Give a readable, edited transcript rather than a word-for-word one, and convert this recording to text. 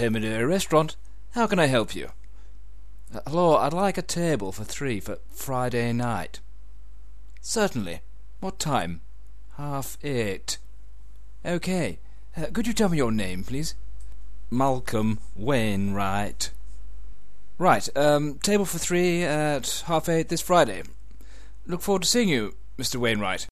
Hermidor Restaurant. How can I help you? Hello, I'd like a table for 3 for Friday night. Certainly. What time? 8:30. OK. Could you tell me your name, please? Malcolm Wainwright. Right, table for 3 at 8:30 this Friday. Look forward to seeing you, Mr. Wainwright.